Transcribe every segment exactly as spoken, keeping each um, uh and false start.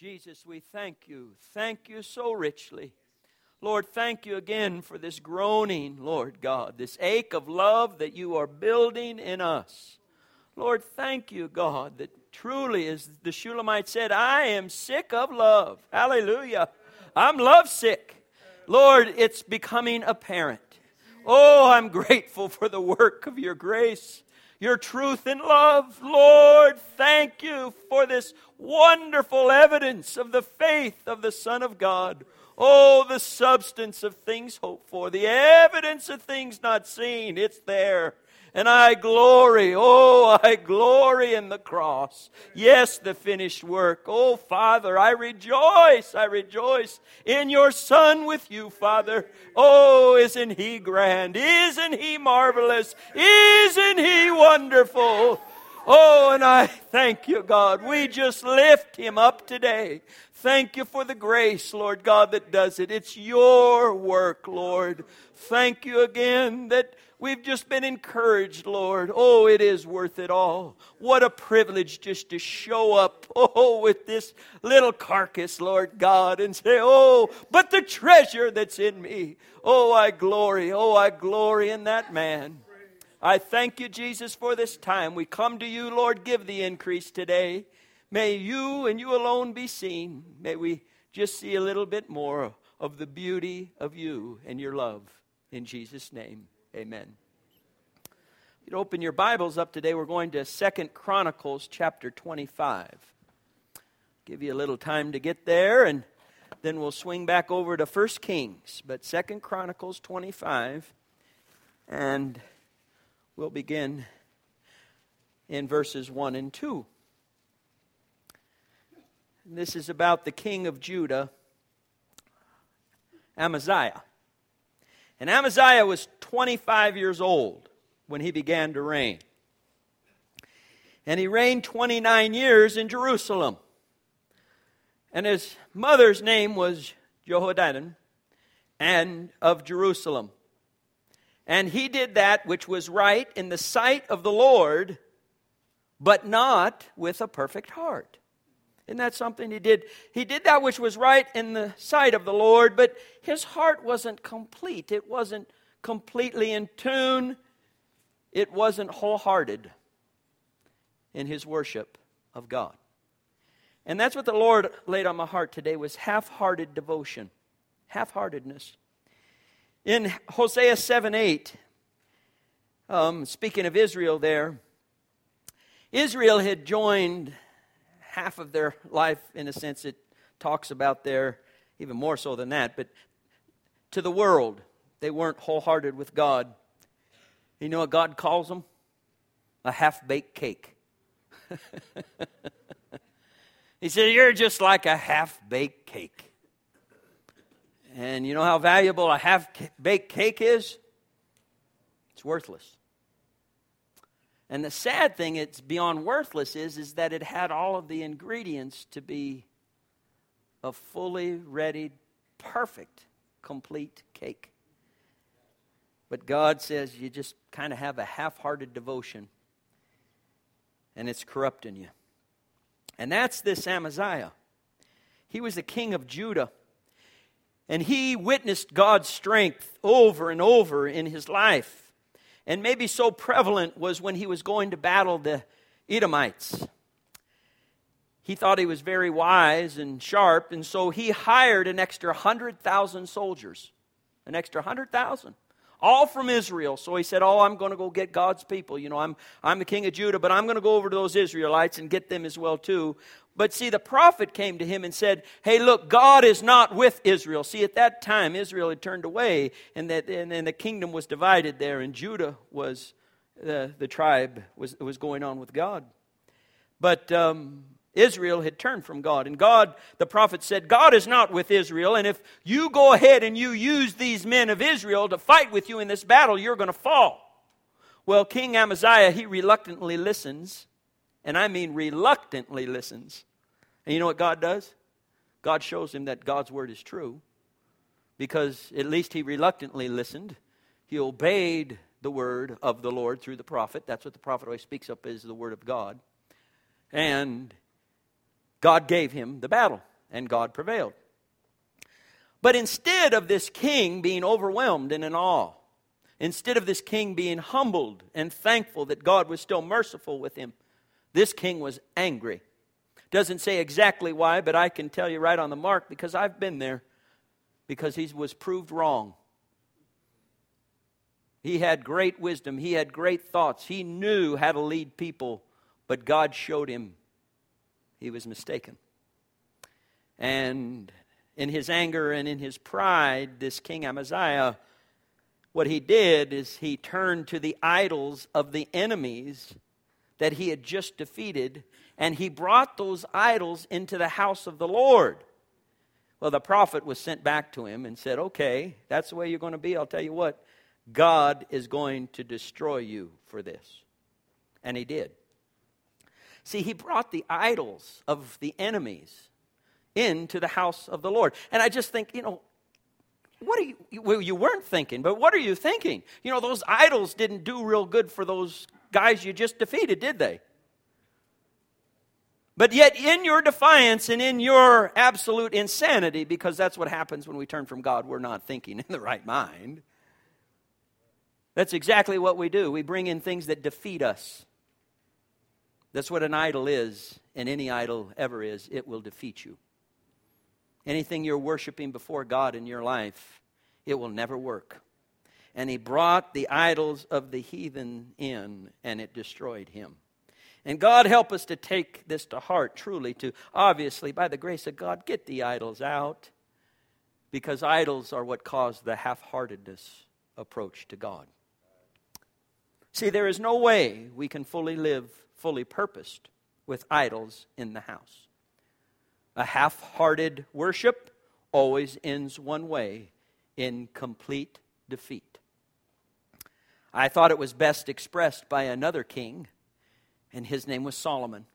Jesus, we thank you. Thank you so richly. Lord, thank you again for this groaning, Lord God, this ache of love that you are building in us. Lord, thank you, God, that truly, as the Shulamite said, I am sick of love. Hallelujah. I'm lovesick. Lord, it's becoming apparent. Oh, I'm grateful for the work of your grace, your truth and love. Lord, thank you for this wonderful evidence of the faith of the Son of God. Oh, the substance of things hoped for, the evidence of things not seen. It's there. And I glory, oh, I glory in the cross. Yes, the finished work. Oh, Father, I rejoice, I rejoice in your Son with you, Father. Oh, isn't he grand? Isn't he marvelous? Isn't he wonderful? Oh, and I thank you, God. We just lift him up today. Thank you for the grace, Lord God, that does it. It's your work, Lord. Thank you again that we've just been encouraged, Lord. Oh, it is worth it all. What a privilege just to show up, oh, with this little carcass, Lord God, and say, oh, but the treasure that's in me. Oh, I glory. Oh, I glory in that man. I thank you, Jesus, for this time. We come to you, Lord, give the increase today. May you and you alone be seen. May we just see a little bit more of the beauty of you and your love. In Jesus' name, amen. You'd open your Bibles up today. We're going to Second Chronicles chapter twenty-five. Give you a little time to get there, and then we'll swing back over to First Kings. But Second Chronicles twenty-five, and we'll begin in verses one and two. And this is about the king of Judah, Amaziah. And Amaziah was twenty-five years old when he began to reign. And he reigned twenty-nine years in Jerusalem. And his mother's name was Jehoiadan, and of Jerusalem. And he did that which was right in the sight of the Lord, but not with a perfect heart. Isn't that something he did? He did that which was right in the sight of the Lord, but his heart wasn't complete. It wasn't completely in tune. It wasn't wholehearted in his worship of God. And that's what the Lord laid on my heart today, was half-hearted devotion, half-heartedness. In Hosea seven eight, um, speaking of Israel there, Israel had joined half of their life, in a sense it talks about there, even more so than that, but to the world. They weren't wholehearted with God. You know what God calls them? A half-baked cake. He said, you're just like a half-baked cake. And you know how valuable a half-baked cake is? It's worthless. And the sad thing, it's beyond worthless, is, is that it had all of the ingredients to be a fully ready, perfect, complete cake. But God says you just kind of have a half-hearted devotion, and it's corrupting you. And that's this Amaziah. He was the king of Judah. And he witnessed God's strength over and over in his life. And maybe so prevalent was when he was going to battle the Edomites. He thought he was very wise and sharp, and so he hired an extra one hundred thousand soldiers. An extra one hundred thousand. All from Israel. So he said, oh, I'm going to go get God's people. You know, I'm, I'm the king of Judah, but I'm going to go over to those Israelites and get them as well too. But see, the prophet came to him and said, hey, look, God is not with Israel. See, at that time, Israel had turned away, and, that, and, and the kingdom was divided there, and Judah was, uh, the tribe was, was going on with God. But um, Israel had turned from God, and God, the prophet said, God is not with Israel, and if you go ahead and you use these men of Israel to fight with you in this battle, you're going to fall. Well, King Amaziah, he reluctantly listens. And I mean reluctantly listens. And you know what God does? God shows him that God's word is true. Because at least he reluctantly listened. He obeyed the word of the Lord through the prophet. That's what the prophet always speaks up as the word of God. And God gave him the battle. and God prevailed. But instead of this king being overwhelmed and in awe, instead of this king being humbled and thankful that God was still merciful with him, this king was angry. Doesn't say exactly why, but I can tell you right on the mark because I've been there. Because he was proved wrong. He had great wisdom. He had great thoughts. He knew how to lead people. But God showed him he was mistaken. And in his anger and in his pride, this King Amaziah, what he did is he turned to the idols of the enemies that he had just defeated, and he brought those idols into the house of the Lord. Well, the prophet was sent back to him and said, okay, that's the way you're going to be. I'll tell you what, God is going to destroy you for this. And he did. See, he brought the idols of the enemies into the house of the Lord. And I just think, you know, what are you, well, you weren't thinking, but what are you thinking? You know, those idols didn't do real good for those guys you just defeated, did they? But yet in your defiance and in your absolute insanity, because that's what happens when we turn from God, we're not thinking in the right mind. That's exactly what we do. We bring in things that defeat us. That's what an idol is, and any idol ever is. It will defeat you. Anything you're worshiping before God in your life, it will never work. And he brought the idols of the heathen in, and it destroyed him. And God help us to take this to heart, truly, to obviously, by the grace of God, get the idols out. Because idols are what cause the half-heartedness approach to God. See, there is no way we can fully live, fully purposed, with idols in the house. A half-hearted worship always ends one way, in complete defeat. I thought it was best expressed by another king, and his name was Solomon.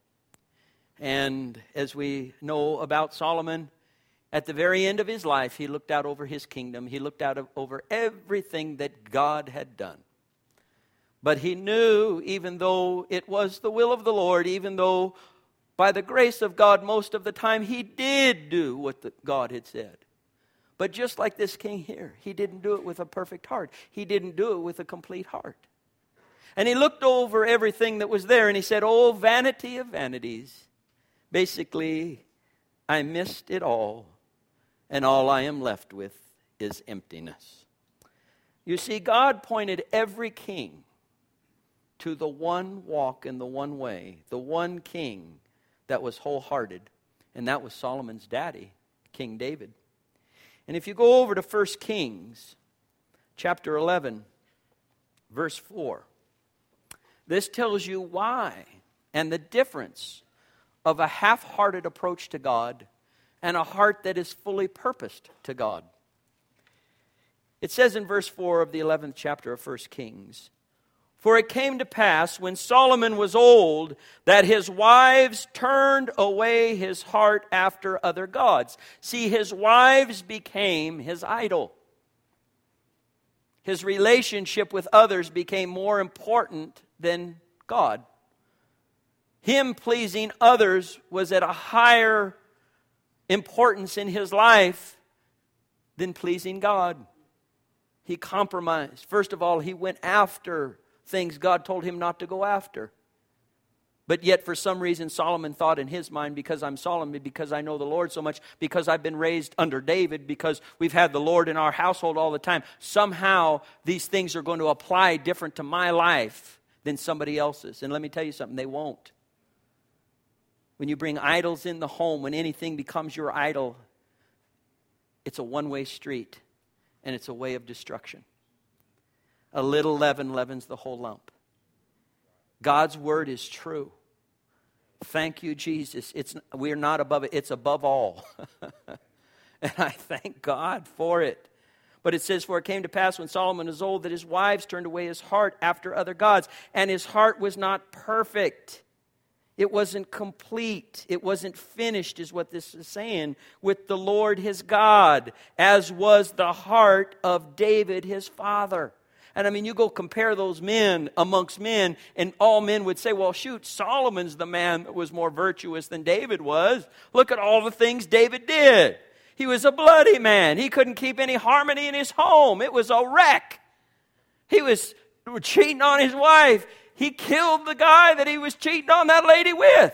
And as we know about Solomon, at the very end of his life, he looked out over his kingdom. He looked out over everything that God had done. But he knew, even though it was the will of the Lord, even though by the grace of God most of the time he did do what the, God had said. But just like this king here, he didn't do it with a perfect heart. He didn't do it with a complete heart. And he looked over everything that was there and he said, oh, vanity of vanities. Basically, I missed it all, and all I am left with is emptiness. You see, God pointed every king to the one walk and the one way, the one king that was wholehearted, and that was Solomon's daddy, King David. And if you go over to First Kings, chapter eleven, verse four, this tells you why and the difference of a half-hearted approach to God and a heart that is fully purposed to God. It says in verse four of the eleventh chapter of First Kings, for it came to pass when Solomon was old that his wives turned away his heart after other gods. See, his wives became his idol. His relationship with others became more important than God. Him pleasing others was at a higher importance in his life than pleasing God. He compromised. First of all, he went after things God told him not to go after. But yet for some reason Solomon thought in his mind, because I'm Solomon, because I know the Lord so much, because I've been raised under David, because we've had the Lord in our household all the time, somehow these things are going to apply different to my life than somebody else's. And let me tell you something, they won't. When you bring idols in the home, when anything becomes your idol, it's a one-way street, and it's a way of destruction. A little leaven leavens the whole lump. God's word is true. Thank you, Jesus. It's we're not above it. It's above all. And I thank God for it. But it says, for it came to pass when Solomon was old that his wives turned away his heart after other gods. And his heart was not perfect. It wasn't complete. It wasn't finished, is what this is saying, with the Lord his God, as was the heart of David his father. And I mean, you go compare those men amongst men, and all men would say, well, shoot, Solomon's the man that was more virtuous than David was. Look at all the things David did. He was a bloody man. He couldn't keep any harmony in his home. It was a wreck. He was cheating on his wife. He killed the guy that he was cheating on that lady with.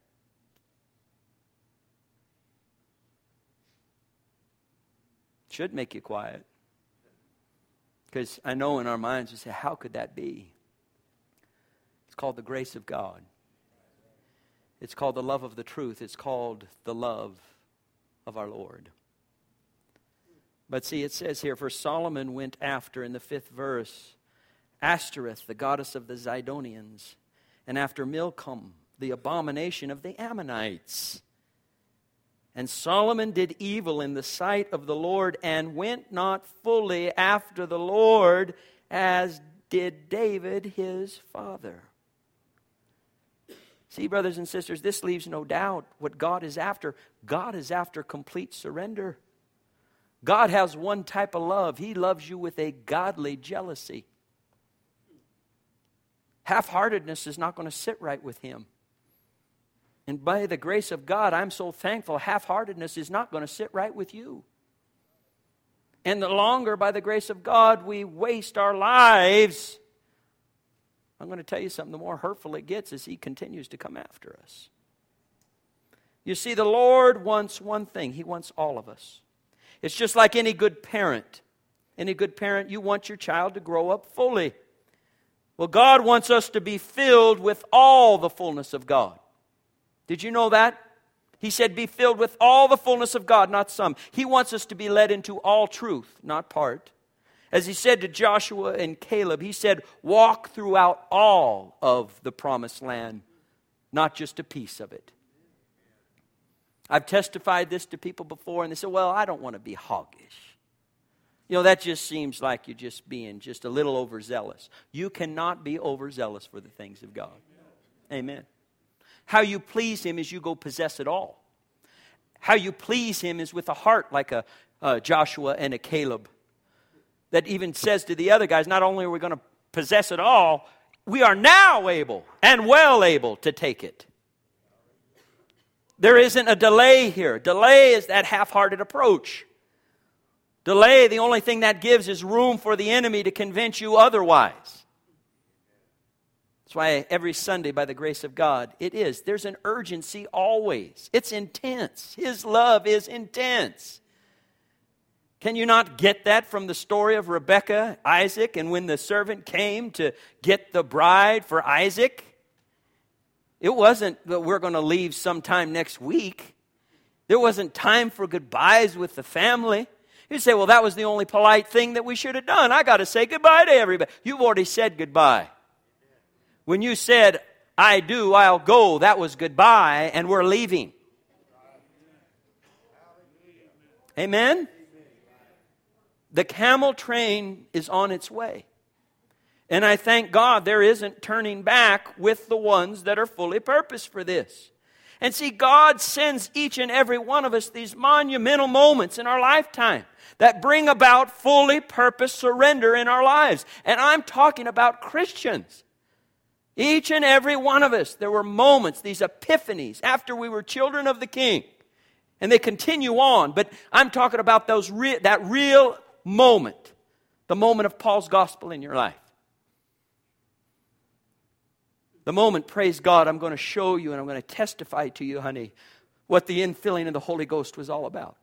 Should make you quiet. Because I know in our minds we say, how could that be? It's called the grace of God. It's called the love of the truth. It's called the love of our Lord. But see, it says here, for Solomon went after, in the fifth verse, Ashtoreth, the goddess of the Zidonians, and after Milcom, the abomination of the Ammonites. And Solomon did evil in the sight of the Lord and went not fully after the Lord as did David his father. See, brothers and sisters, this leaves no doubt what God is after. God is after complete surrender. God has one type of love. He loves you with a godly jealousy. Half-heartedness is not going to sit right with Him. And by the grace of God, I'm so thankful, half-heartedness is not going to sit right with you. And the longer, by the grace of God, we waste our lives, I'm going to tell you something, the more hurtful it gets as He continues to come after us. You see, the Lord wants one thing. He wants all of us. It's just like any good parent. Any good parent, you want your child to grow up fully. Well, God wants us to be filled with all the fullness of God. Did you know that? He said, be filled with all the fullness of God, not some. He wants us to be led into all truth, not part. As He said to Joshua and Caleb, He said, walk throughout all of the promised land, not just a piece of it. I've testified this to people before, and they say, well, I don't want to be hoggish. You know, that just seems like you're just being just a little overzealous. You cannot be overzealous for the things of God. Amen. How you please Him is you go possess it all. How you please Him is with a heart like a uh, Joshua and a Caleb. That even says to the other guys, not only are we going to possess it all, we are now able and well able to take it. There isn't a delay here. Delay is that half-hearted approach. Delay, the only thing that gives is room for the enemy to convince you otherwise. That's why every Sunday, by the grace of God, it is. There's an urgency always. It's intense. His love is intense. Can you not get that from the story of Rebekah, Isaac, and when the servant came to get the bride for Isaac? It wasn't that we're going to leave sometime next week. There wasn't time for goodbyes with the family. You'd say, well, that was the only polite thing that we should have done. I got to say goodbye to everybody. You've already said goodbye. When you said, I do, I'll go, that was goodbye, and we're leaving. Amen? The camel train is on its way. And I thank God there isn't turning back with the ones that are fully purposed for this. And see, God sends each and every one of us these monumental moments in our lifetime that bring about fully purposed surrender in our lives. And I'm talking about Christians. Each and every one of us, there were moments, these epiphanies, after we were children of the King. And they continue on. But I'm talking about those re- that real moment, the moment of Paul's gospel in your life. The moment, praise God, I'm going to show you and I'm going to testify to you, honey, what the infilling of the Holy Ghost was all about.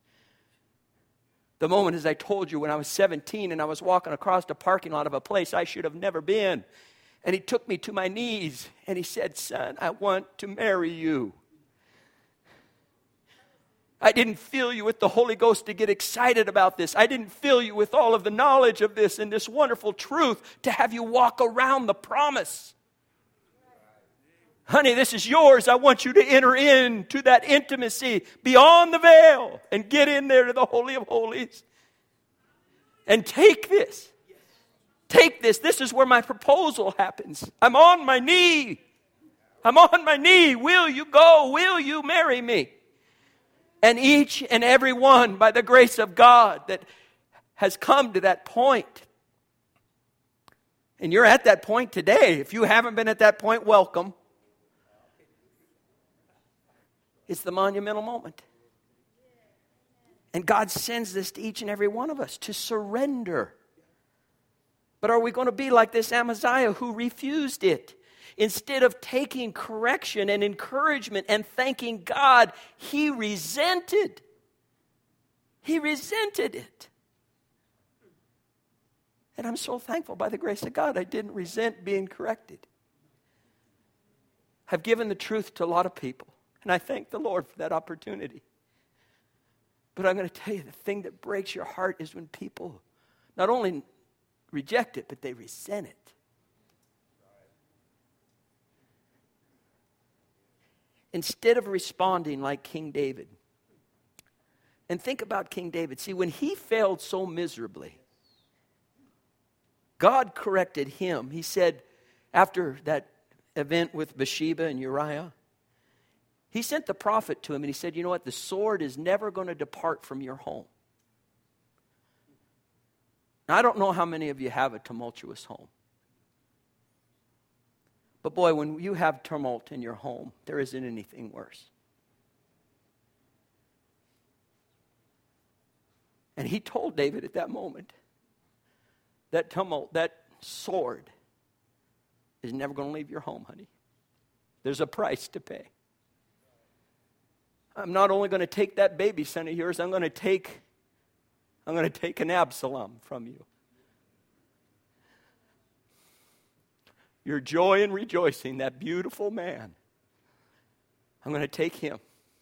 The moment, as I told you, when I was seventeen and I was walking across the parking lot of a place I should have never been. And He took me to my knees and He said, son, I want to marry you. I didn't fill you with the Holy Ghost to get excited about this. I didn't fill you with all of the knowledge of this and this wonderful truth to have you walk around the promise. Honey, this is yours. I want you to enter into that intimacy beyond the veil and get in there to the Holy of Holies. And take this. Take this. This is where my proposal happens. I'm on my knee. I'm on my knee. Will you go? Will you marry me? And each and every one, by the grace of God, that has come to that point, And you're at that point today. If you haven't been at that point, welcome. It's the monumental moment. And God sends this to each and every one of us to surrender. But are we going to be like this Amaziah who refused it? Instead of taking correction and encouragement and thanking God, he resented. He resented it. And I'm so thankful by the grace of God I didn't resent being corrected. I've given the truth to a lot of people, and I thank the Lord for that opportunity. But I'm going to tell you, the thing that breaks your heart is when people not only reject it, but they resent it. Instead of responding like King David. And think about King David. See, when he failed so miserably, God corrected him. He said, after that event with Bathsheba and Uriah, he sent the prophet to him and he said, you know what? The sword is never going to depart from your home. Now, I don't know how many of you have a tumultuous home. But boy, when you have tumult in your home, there isn't anything worse. And he told David at that moment, that tumult, that sword is never going to leave your home, honey. There's a price to pay. I'm not only going to take that baby son of yours, I'm going to take, I'm going to take an Absalom from you. Your joy and rejoicing, that beautiful man, I'm going to take him.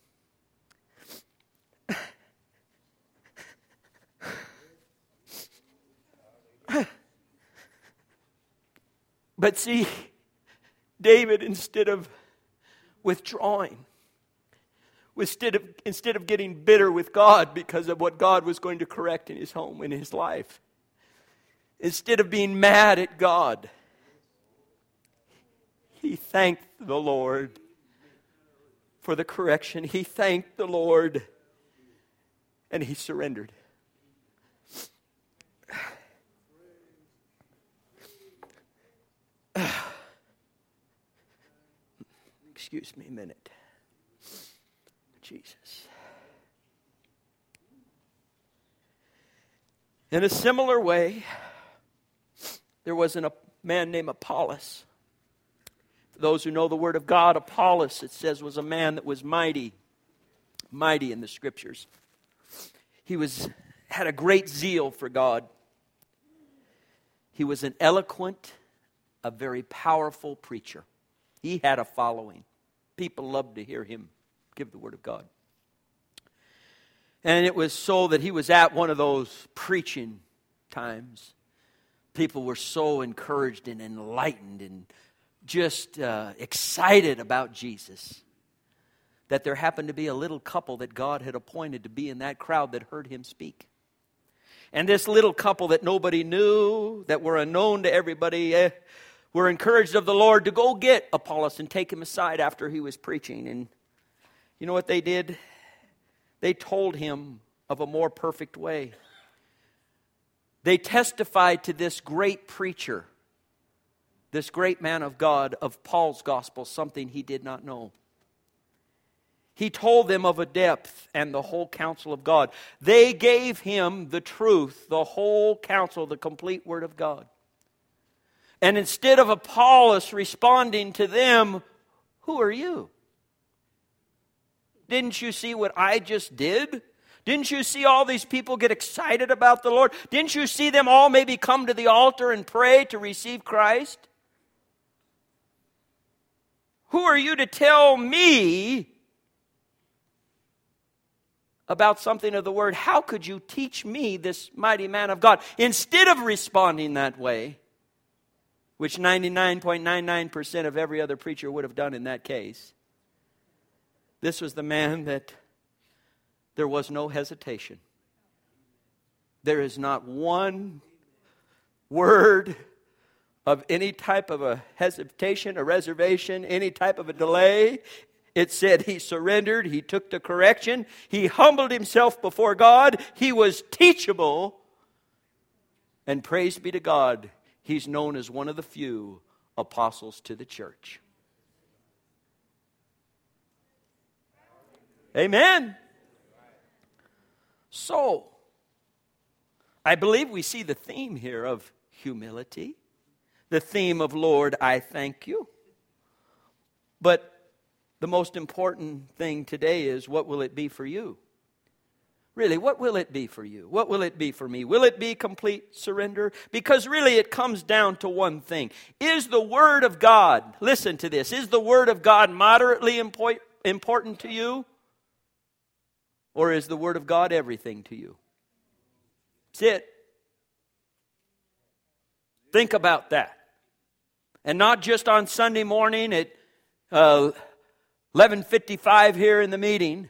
But see, David, instead of withdrawing, instead of, instead of getting bitter with God because of what God was going to correct in his home, in his life, instead of being mad at God, he thanked the Lord for the correction. He thanked the Lord and he surrendered. Excuse me a minute. Jesus. In a similar way, there was an, a man named Apollos. For those who know the Word of God, Apollos, it says, was a man that was mighty. Mighty in the Scriptures. He was had a great zeal for God. He was an eloquent, a very powerful preacher. He had a following. People loved to hear him give the Word of God. And it was so that he was at one of those preaching times. People were so encouraged and enlightened and just uh, excited about Jesus that there happened to be a little couple that God had appointed to be in that crowd that heard him speak. And this little couple that nobody knew, that were unknown to everybody, uh, were encouraged of the Lord to go get Apollos and take him aside after he was preaching. And you know what they did? They told him of a more perfect way. They testified to this great preacher, this great man of God, of Paul's gospel, something he did not know. He told them of a depth and the whole counsel of God. They gave him the truth, the whole counsel, the complete Word of God. And instead of Apollos responding to them, who are you? Didn't you see what I just did? Didn't you see all these people get excited about the Lord? Didn't you see them all maybe come to the altar and pray to receive Christ? Who are you to tell me about something of the Word? How could you teach me, this mighty man of God? Instead of responding that way, which ninety-nine point nine nine percent of every other preacher would have done in that case, this was the man that there was no hesitation. There is not one word of any type of a hesitation, a reservation, any type of a delay. It said he surrendered, he took the correction, he humbled himself before God, he was teachable, and praise be to God, he's known as one of the few apostles to the church. Amen. So, I believe we see the theme here of humility. The theme of, Lord, I thank you. But the most important thing today is, what will it be for you? Really, what will it be for you? What will it be for me? Will it be complete surrender? Because really it comes down to one thing. Is the Word of God, listen to this, is the Word of God moderately impo- important to you? Or is the Word of God everything to you? That's it. Think about that. And not just on Sunday morning at uh, eleven fifty-five here in the meeting.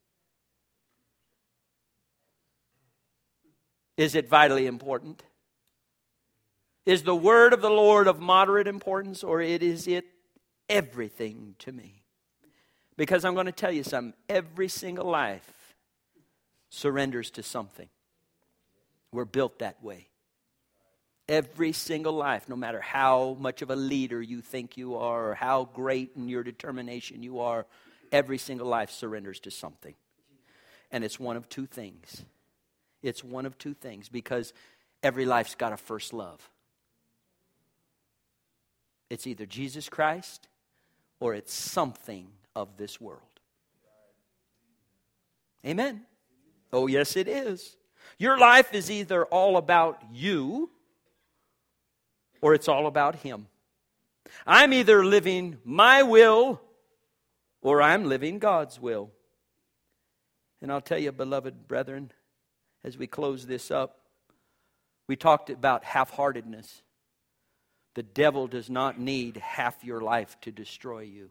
Is it vitally important? Is the word of the Lord of moderate importance, or it is it everything to me? Because I'm going to tell you something. Every single life surrenders to something. We're built that way. Every single life, no matter how much of a leader you think you are or how great in your determination you are, every single life surrenders to something. And it's one of two things. It's one of two things, because every life's got a first love. It's either Jesus Christ or it's something of this world. Amen. Oh, yes, it is. Your life is either all about you or it's all about Him. I'm either living my will or I'm living God's will. And I'll tell you, beloved brethren, as we close this up, we talked about half-heartedness. The devil does not need half your life to destroy you.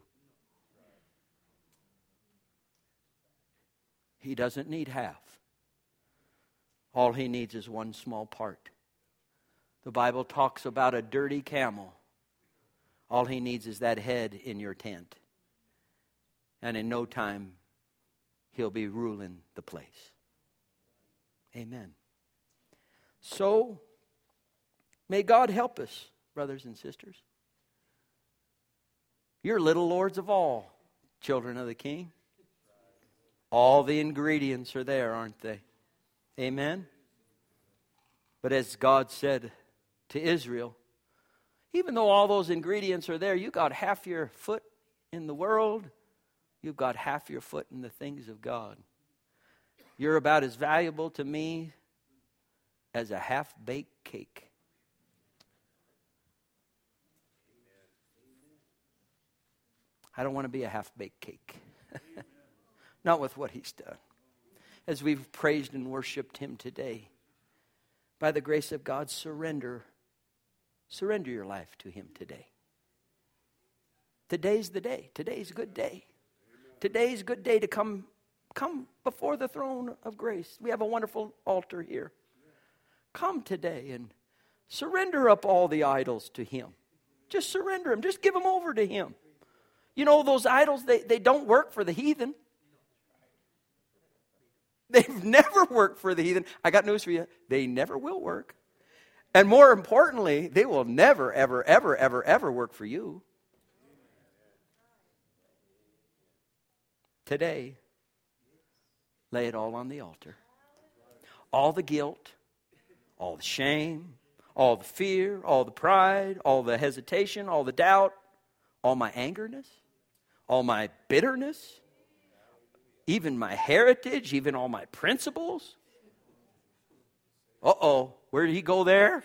He doesn't need half. All he needs is one small part. The Bible talks about a dirty camel. All he needs is that head in your tent. And in no time, he'll be ruling the place. Amen. So, may God help us, brothers and sisters. You're little lords of all, children of the King. All the ingredients are there, aren't they? Amen. But as God said to Israel, even though all those ingredients are there, you got half your foot in the world, you've got half your foot in the things of God. You're about as valuable to me as a half-baked cake. I don't want to be a half-baked cake. Not with what He's done. As we've praised and worshiped Him today, by the grace of God, surrender. Surrender your life to Him today. Today's the day. Today's a good day. Today's a good day to come, come before the throne of grace. We have a wonderful altar here. Come today and surrender up all the idols to Him. Just surrender them. Just give them over to Him. You know, those idols, they, they don't work for the heathen. They've never worked for the heathen. I got news for you. They never will work. And more importantly, they will never, ever, ever, ever, ever work for you. Today, lay it all on the altar. All the guilt, all the shame, all the fear, all the pride, all the hesitation, all the doubt, all my angerness, all my bitterness, even my heritage, even all my principles. Uh-oh, where did he go there?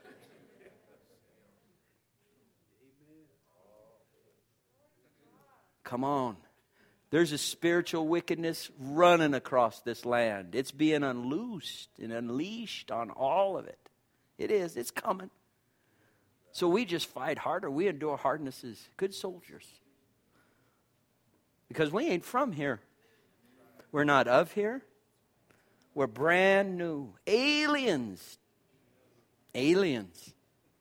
Come on. There's a spiritual wickedness running across this land. It's being unloosed and unleashed on all of it. It is. It's coming. So we just fight harder. We endure hardness as good soldiers. Because we ain't from here. We're not of here. We're brand new. Aliens. Aliens.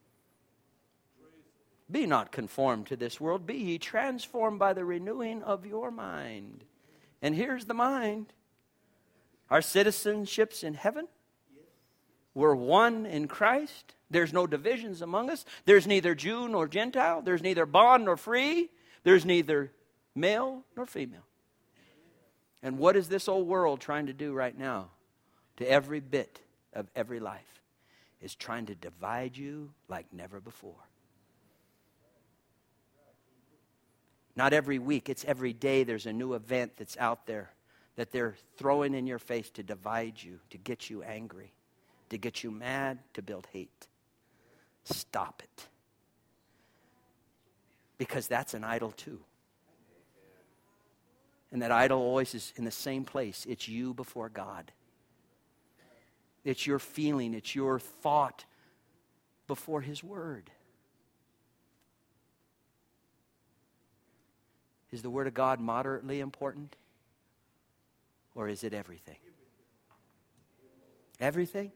Be not conformed to this world. Be ye transformed by the renewing of your mind. And here's the mind. Our citizenship's in heaven. We're one in Christ. There's no divisions among us. There's neither Jew nor Gentile. There's neither bond nor free. There's neither male nor female. And what is this old world trying to do right now to every bit of every life? Is trying to divide you like never before. Not every week, it's every day there's a new event that's out there that they're throwing in your face to divide you, to get you angry, to get you mad, to build hate. Stop it. Because that's an idol too. And that idol always is in the same place. It's you before God. It's your feeling, it's your thought before His Word. Is the Word of God moderately important? Or is it everything? Everything?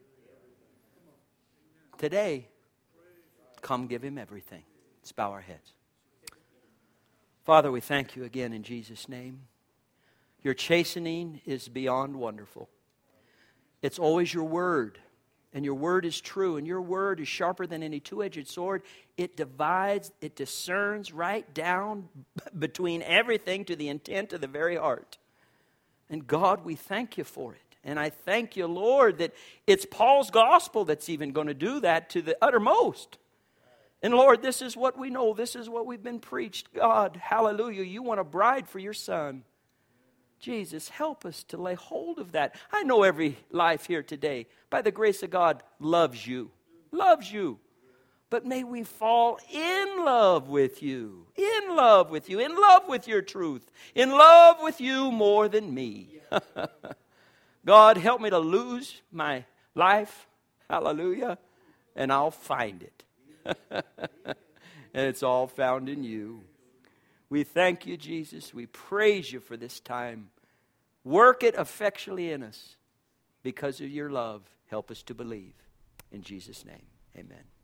Today, come give Him everything. Let's bow our heads. Father, we thank You again in Jesus' name. Your chastening is beyond wonderful. It's always Your Word. And Your Word is true. And Your Word is sharper than any two-edged sword. It divides, it discerns right down between everything to the intent of the very heart. And God, we thank You for it. And I thank You, Lord, that it's Paul's gospel that's even going to do that to the uttermost. And Lord, this is what we know. This is what we've been preached. God, hallelujah. You want a bride for Your Son. Jesus, help us to lay hold of that. I know every life here today, by the grace of God, loves You. Loves You. But may we fall in love with You. In love with You. In love with Your truth. In love with You more than me. God, help me to lose my life. Hallelujah. And I'll find it. And it's all found in You. We thank You, Jesus. We praise You for this time. Work it effectually in us. Because of Your love, help us to believe. In Jesus' name, amen.